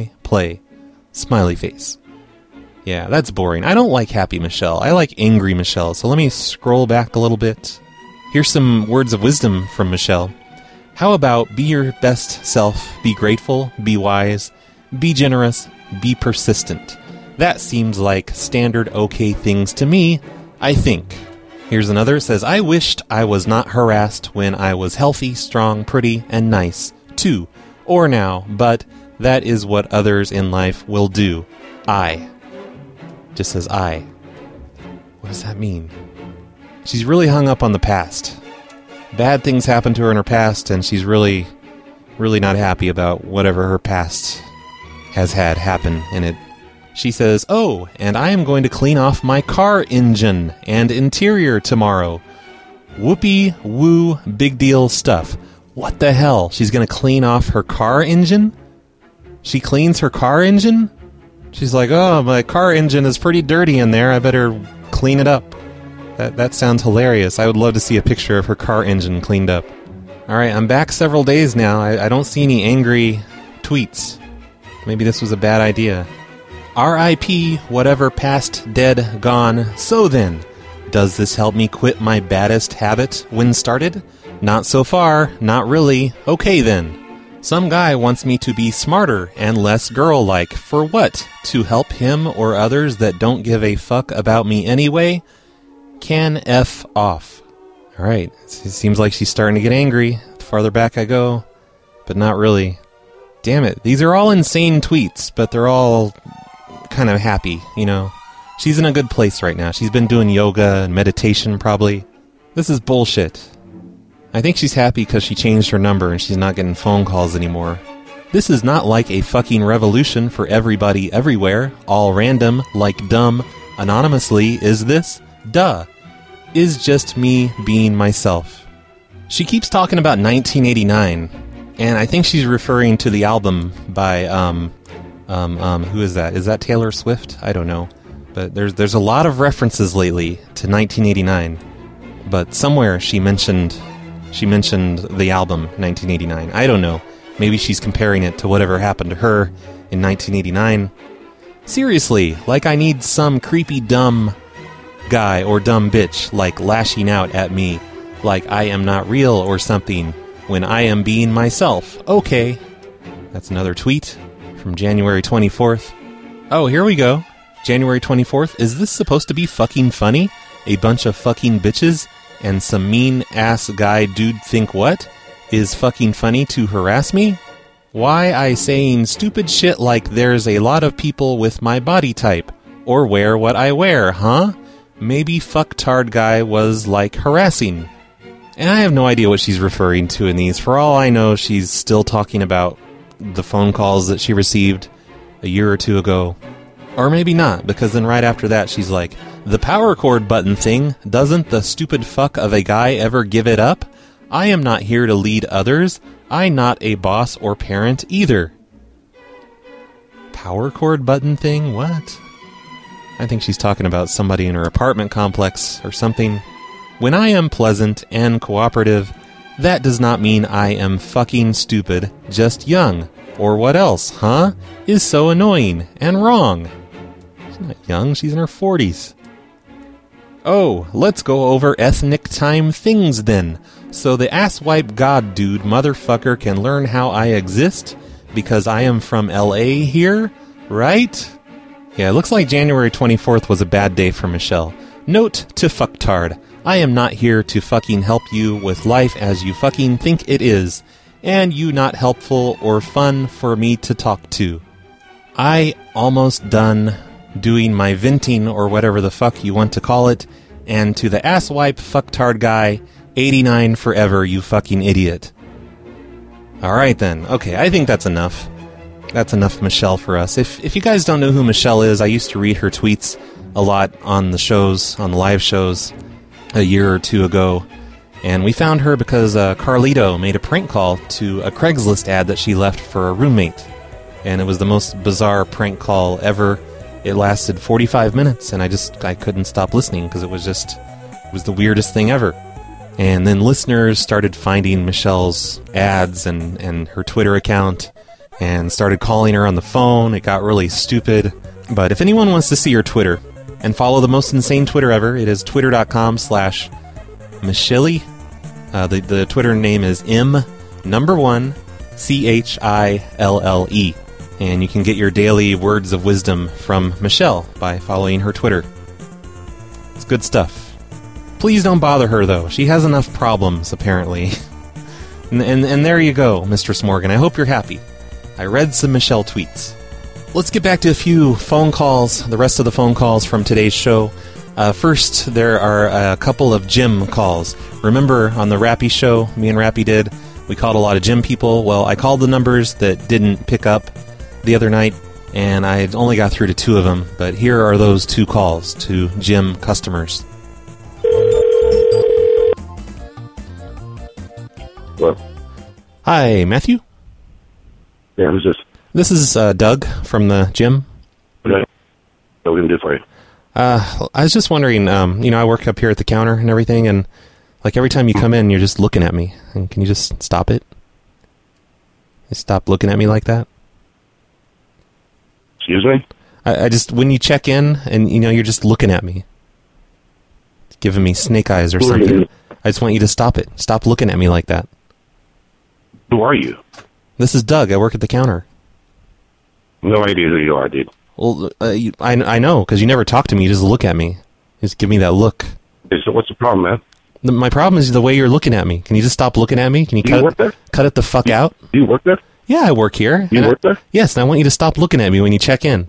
Smiley face. Yeah, that's boring. I don't like happy Michelle. I like angry Michelle. So let me scroll back a little bit. Here's some words of wisdom from Michelle. How about be your best self, be grateful, be wise, be generous, be persistent. That seems like standard okay things to me, I think. Here's another. It says, I wished I was not harassed when I was healthy, strong, pretty, and nice, too. Or now, but that is what others in life will do. I. Just says I. What does that mean? She's really hung up on the past. Bad things happened to her in her past, and she's really not happy about whatever her past has had happen in it. She says, oh, and I am going to clean off my car engine and interior tomorrow. Whoopee woo big deal stuff. What the hell? She's going to clean off her car engine? She cleans her car engine? She's like, oh, my car engine is pretty dirty in there. I better clean it up. That sounds hilarious. I would love to see a picture of her car engine cleaned up. Alright, I'm back several days now. I don't see any angry tweets. Maybe this was a bad idea. R.I.P. whatever past, dead, gone. So then, does this help me quit my baddest habit when started? Not so far. Not really. Okay then. Some guy wants me to be smarter and less girl-like. For what? To help him or others that don't give a fuck about me anyway? Can F off. Alright, it seems like she's starting to get angry the farther back I go, but not really. Damn it, these are all insane tweets, but they're all kind of happy, you know. She's in a good place right now. She's been doing yoga and meditation, probably. This is bullshit. I think she's happy because she changed her number and she's not getting phone calls anymore. This is not like a fucking revolution for everybody everywhere, all random, like dumb, anonymously, is this? Duh. Is just me being myself. She keeps talking about 1989, and I think she's referring to the album by, who is that? Is that Taylor Swift? I don't know. But there's a lot of references lately to 1989. But somewhere she mentioned the album 1989. I don't know. Maybe she's comparing it to whatever happened to her in 1989. Seriously, like I need some creepy dumb guy or dumb bitch like lashing out at me like I am not real or something when I am being myself. Okay. That's another tweet from January 24th. Oh, here we go. January 24th. Is this supposed to be fucking funny? A bunch of fucking bitches and some mean-ass guy dude think what? Is fucking funny to harass me? Why I saying stupid shit like there's a lot of people with my body type? Or wear what I wear, huh? Maybe fucktard guy was like harassing. And I have no idea what she's referring to in these. For all I know, she's still talking about the phone calls that she received a year or two ago. Or maybe not, because then right after that she's like, the power cord button thing, doesn't the stupid fuck of a guy ever give it up? I am not here to lead others. I not a boss or parent either. Power cord button thing? What? I think she's talking about somebody in her apartment complex or something. When I am pleasant and cooperative, that does not mean I am fucking stupid, just young. Or what else, huh? Is so annoying and wrong. She's not young, she's in her 40s. Oh, let's go over ethnic time things then. So the asswipe god dude motherfucker can learn how I exist? Because I am from LA here? Right? Yeah, it looks like January 24th was a bad day for Michelle. Note to fucktard. I am not here to fucking help you with life as you fucking think it is. And you not helpful or fun for me to talk to. I almost done doing my venting or whatever the fuck you want to call it. And to the asswipe fucktard guy, 89 forever, you fucking idiot. Alright then. Okay, I think that's enough. That's enough Michelle for us. If you guys don't know who Michelle is, I used to read her tweets a lot on the shows, on the live shows, a year or two ago. And we found her because Carlito made a prank call to a Craigslist ad that she left for a roommate. And it was the most bizarre prank call ever. It lasted 45 minutes, and I couldn't stop listening because it was the weirdest thing ever. And then listeners started finding Michelle's ads and her Twitter account and started calling her on the phone. It got really stupid. But if anyone wants to see her Twitter and follow the most insane Twitter ever, it is twitter.com/Michille. The Twitter name is M1CHILLE. And you can get your daily words of wisdom from Michelle by following her Twitter. It's good stuff. Please don't bother her, though. She has enough problems, apparently. and there you go, Mistress Morgan. I hope you're happy. I read some Michelle tweets. Let's get back to a few phone calls, the rest of the phone calls from today's show. First, there are a couple of gym calls. Remember, on the Rappy show, me and Rappy did, we called a lot of gym people. Well, I called the numbers that didn't pick up the other night, and I only got through to 2 of them, but here are those 2 calls to gym customers. Hello? Hi, Matthew? Yeah, who's this? This is Doug from the gym. Okay. What we can do for you? I was just wondering, I work up here at the counter and everything, and like every time you come in, you're just looking at me. And can you just stop it? Just stop looking at me like that? Excuse me? I just, when you check in and, you're just looking at me. Giving me snake eyes or something. I just want you to stop it. Stop looking at me like that. Who are you? This is Doug. I work at the counter. No idea who you are, dude. Well, I know, because you never talk to me. You just look at me. You just give me that look. So what's the problem, man? My problem is the way you're looking at me. Can you just stop looking at me? Can you cut it the fuck out? Do you work there? Yeah, I work here. You work there? Yes, and I want you to stop looking at me when you check in.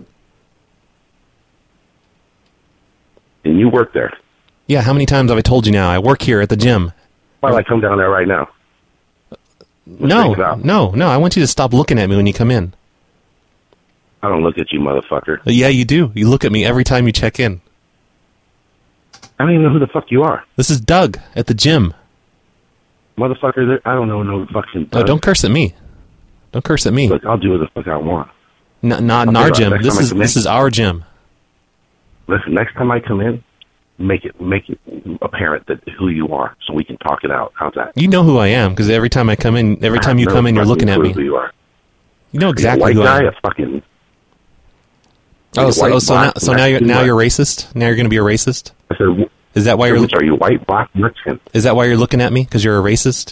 And you work there? Yeah, how many times have I told you now? I work here at the gym. Why don't I come down there right now? No. I want you to stop looking at me when you come in. I don't look at you, motherfucker. Yeah, you do. You look at me every time you check in. I don't even know who the fuck you are. This is Doug at the gym. Motherfucker, I don't know no fucking Doug. Oh, don't curse at me. Don't curse at me. Look, I'll do what the fuck I want. Not in our gym. This is our gym. Listen, next time I come in, make it apparent that who you are, so we can talk it out. How's that? You know who I am, because every time you come in, you're looking at me. Who you are. You know exactly who I am. A fucking. Oh, so now you're racist? Now you're going to be a racist? I said, is that why are you white, black, Mexican? Is that why you're looking at me? Because you're a racist?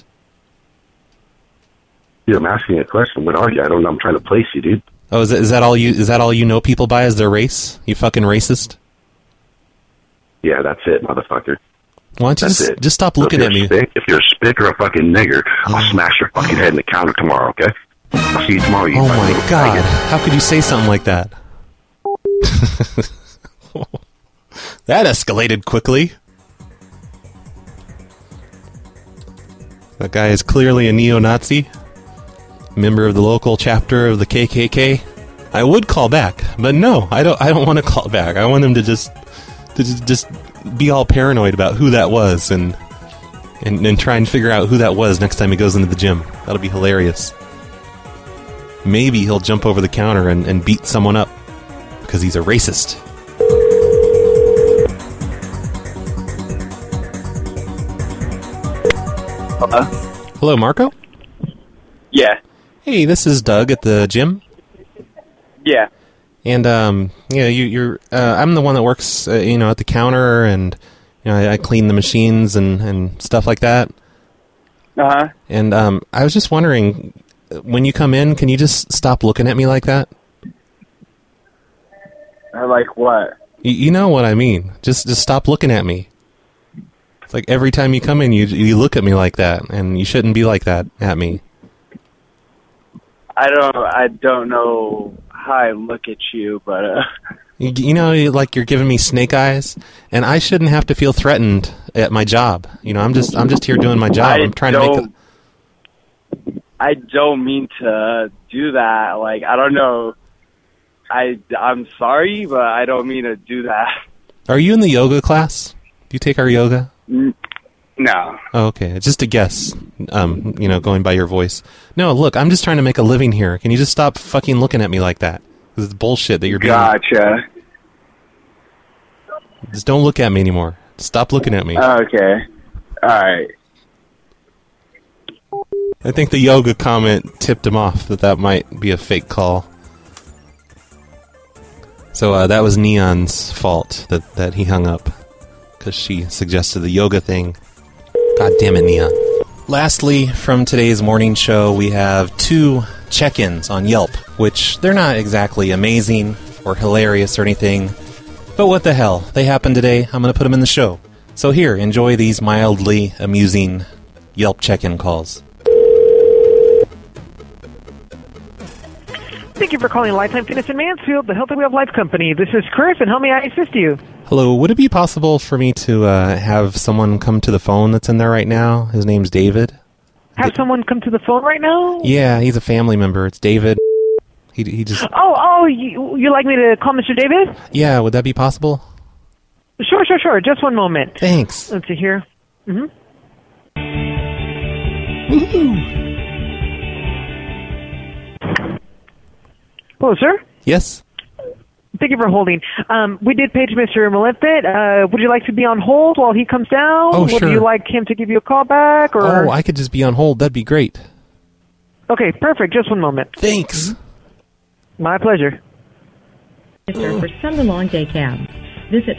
Dude, I'm asking a question. What are you? I don't know. I'm trying to place you, dude. Oh, is that all you know people by is their race? You fucking racist? Yeah, that's it, motherfucker. Why don't you just stop looking at me? If you're a spick or a fucking nigger, I'll smash your fucking head in the counter tomorrow, okay? I'll see you tomorrow, you Oh my god. How could you say something like that? That escalated quickly. That guy is clearly a neo-Nazi, member of the local chapter of the KKK. I would call back, but no, I don't want to call back. I want him to just be all paranoid about who that was and try and figure out who that was next time he goes into the gym. That'll be hilarious. Maybe he'll jump over the counter and beat someone up because he's a racist. Hello, Marco? Yeah. Hey, this is Doug at the gym. Yeah. And you're I'm the one that works at the counter, and I clean the machines and stuff like that. Uh-huh. And I was just wondering, when you come in, can you just stop looking at me like that? Like what? You know what I mean. Just stop looking at me. It's like every time you come in, you look at me like that, and you shouldn't be like that at me. I don't know how I look at you, but like you're giving me snake eyes, and I shouldn't have to feel threatened at my job. I'm just here doing my job. I'm trying to make I don't mean to do that. Like, I don't know. I'm sorry, but I don't mean to do that. Are you in the yoga class? Do you take our yoga? No. Oh, okay. Just a guess, going by your voice. No, look, I'm just trying to make a living here. Can you just stop fucking looking at me like that? This is bullshit that you're doing. Gotcha. Just don't look at me anymore. Stop looking at me. Okay. All right. I think the yoga comment tipped him off that might be a fake call. So that was Neon's fault that he hung up, because she suggested the yoga thing. God damn it, Neon. Lastly, from today's morning show, we have 2 check-ins on Yelp, which they're not exactly amazing or hilarious or anything, but what the hell, they happened today. I'm going to put them in the show. So here, enjoy these mildly amusing Yelp check-in calls. Thank you for calling Lifetime Fitness in Mansfield, the Healthy Way of Life company. This is Chris, and how may I assist you? Hello, would it be possible for me to have someone come to the phone that's in there right now? His name's David. Have someone come to the phone right now? Yeah, he's a family member. It's David. He just... Oh, you like me to call Mr. David? Yeah, would that be possible? Sure. Just one moment. Thanks. Let's see here. Mm-hmm. Woohoo! Hello, sir? Yes. Thank you for holding. We did page Mr. Maleficent. Would you like to be on hold while he comes down? Oh, sure. Would you like him to give you a call back? Or? Oh, I could just be on hold. That'd be great. Okay, perfect. Just one moment. Thanks. My pleasure. For Summer Lawn Day Cabs. Visit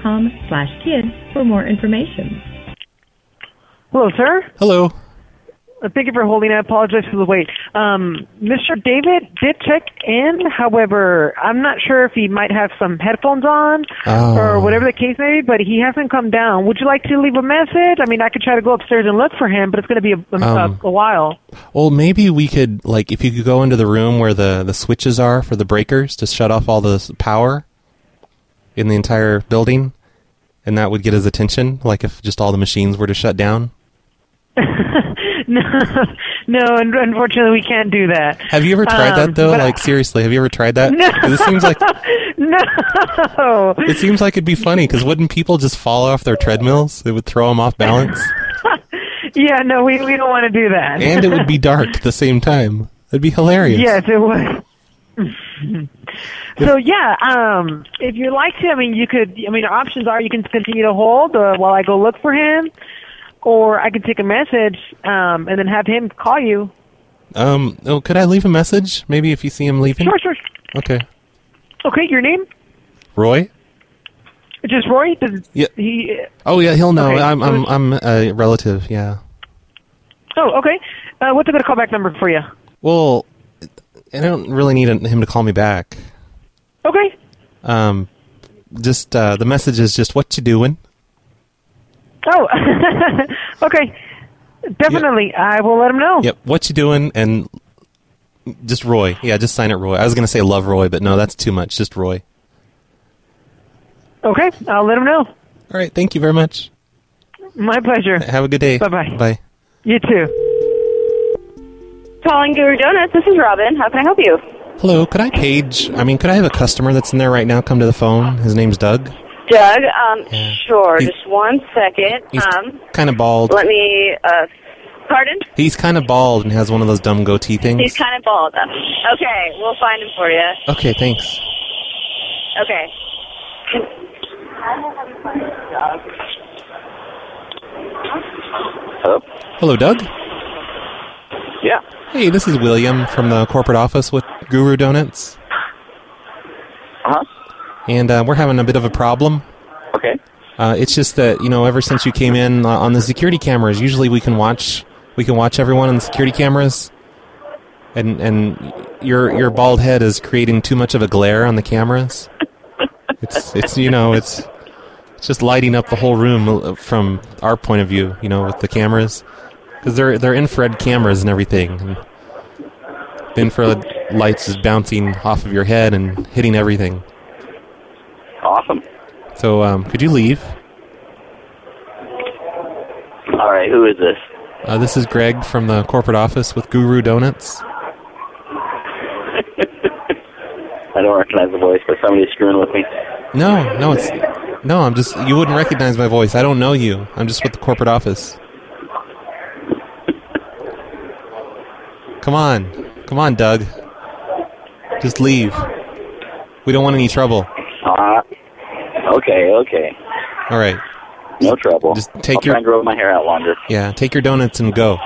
lifetimefitness.com/kids for more information. Hello, sir? Hello. Thank you for holding. I apologize for the wait. Mr. David did check in. However, I'm not sure if he might have some headphones on or whatever the case may be, but he hasn't come down. Would you like to leave a message? I mean, I could try to go upstairs and look for him, but it's going to be a while. Well, maybe we could, like, if you could go into the room where the switches are for the breakers to shut off all the power in the entire building, and that would get his attention, like if just all the machines were to shut down. No, unfortunately, we can't do that. Have you ever tried that, though? Like, seriously, have you ever tried that? No. It seems like... No. It seems like it'd be funny, because wouldn't people just fall off their treadmills? It would throw them off balance. Yeah, no, we don't want to do that. And it would be dark at the same time. It'd be hilarious. Yes, it would. So, yeah, if you'd like to, our options are you can continue to hold while I go look for him, or I could take a message and then have him call you. Could I leave a message? Maybe if you see him leaving? Sure. Okay. Okay, your name? Roy? Just Roy? Yeah. Oh, yeah, he'll know. Okay. I'm a relative, yeah. Oh, okay. What's a good callback number for you? Well, I don't really need him to call me back. Okay. Just, the message is just, what you doing? Oh, okay. Definitely. Yep. I will let him know. Yep. What you doing? And just Roy. Yeah, just sign it Roy. I was going to say Love Roy, but no, that's too much. Just Roy. Okay. I'll let him know. All right. Thank you very much. My pleasure. Have a good day. Bye-bye. Bye. You too. Calling Guru Donuts. This is Robin. How can I help you? Hello. Could I have a customer that's in there right now come to the phone? His name's Doug. Doug, sure. Just 1 second. He's kind of bald. Let me, pardon? He's kind of bald and has one of those dumb goatee things. He's kind of bald. Okay, we'll find him for you. Okay, thanks. Okay. Hello? Hello, Doug? Yeah. Hey, this is William from the corporate office with Guru Donuts. Uh-huh. And we're having a bit of a problem. Okay. It's just that, ever since you came in on the security cameras, usually we can watch everyone on the security cameras, and your bald head is creating too much of a glare on the cameras. It's just lighting up the whole room from our point of view, with the cameras, because they're infrared cameras and everything. And the infrared lights is bouncing off of your head and hitting everything. Awesome. So, could you leave? All right, who is this? This is Greg from the corporate office with Guru Donuts. I don't recognize the voice, but somebody's screwing with me. You wouldn't recognize my voice. I don't know you. I'm just with the corporate office. Come on, Doug. Just leave. We don't want any trouble. Okay. All right. No trouble. Just I'll try and grow my hair out longer. Yeah, take your donuts and go.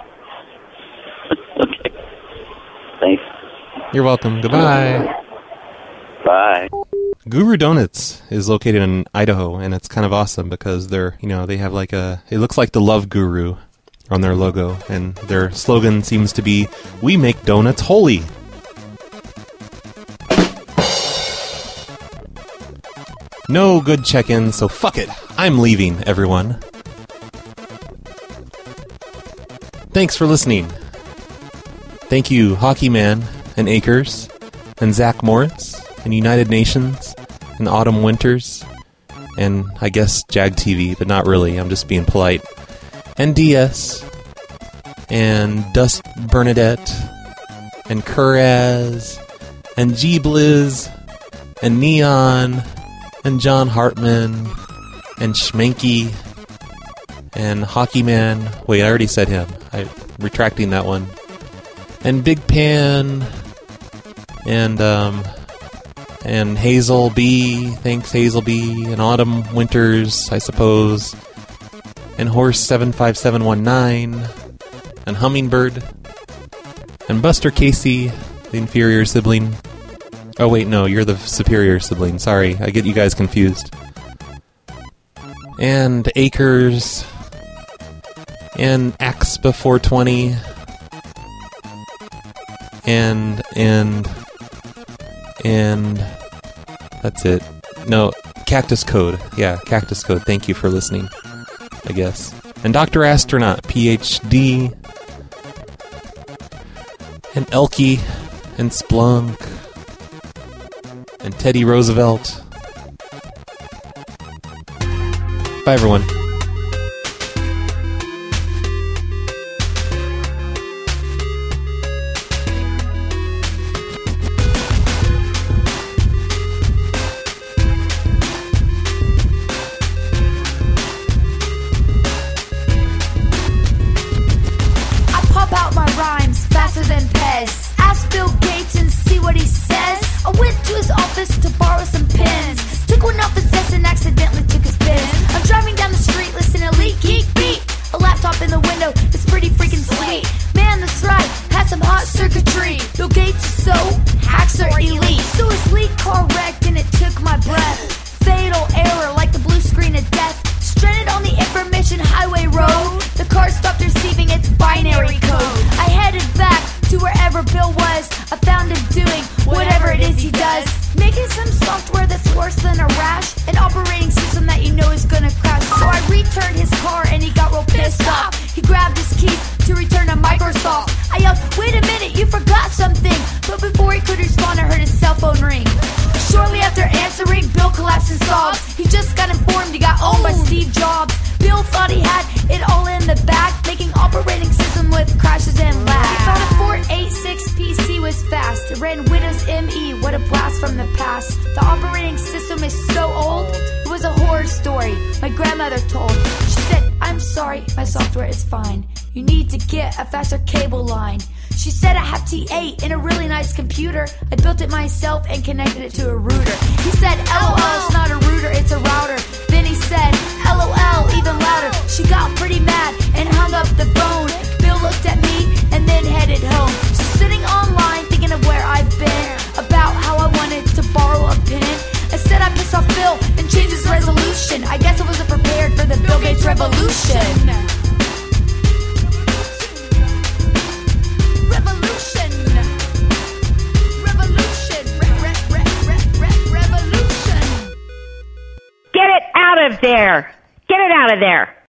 Okay. Thanks. You're welcome. Goodbye. Bye. Guru Donuts is located in Idaho, and it's kind of awesome because they have it looks like the Love Guru on their logo, and their slogan seems to be, "We make donuts holy." No good check-in, so fuck it. I'm leaving, everyone. Thanks for listening. Thank you, Hockey Man, and Akers, and Zach Morris, and United Nations, and Autumn Winters, and I guess Jag TV, but not really, I'm just being polite. And DS, and Dust Bernadette, and Kuraz, and G-Blizz, and Neon, and John Hartman, and Schmanky, and Hockey Man. Wait, I already said him. I'm retracting that one. And Big Pan, and Hazel B. Thanks, Hazel B. And Autumn Winters, I suppose. And Horse 75719, and Hummingbird, and Buster Casey, the inferior sibling. Oh wait, no, you're the superior sibling. Sorry, I get you guys confused. And Akers, and Axpa 420, and that's it. No, Cactus Code. Yeah, Cactus Code. Thank you for listening, I guess. And Dr. Astronaut, PhD, and Elkie, and Splunk, and Teddy Roosevelt. Bye, everyone. And connected it to a router. He said, LOL, it's not a router, it's a router. Then he said, LOL, even louder. She got pretty mad and hung up the phone. Bill looked at me and then headed home. So sitting online thinking of where I've been, about how I wanted to borrow a pen. Instead I pissed off Bill and changed his resolution. I guess I wasn't prepared for the Bill Gates revolution. There. Get it out of there.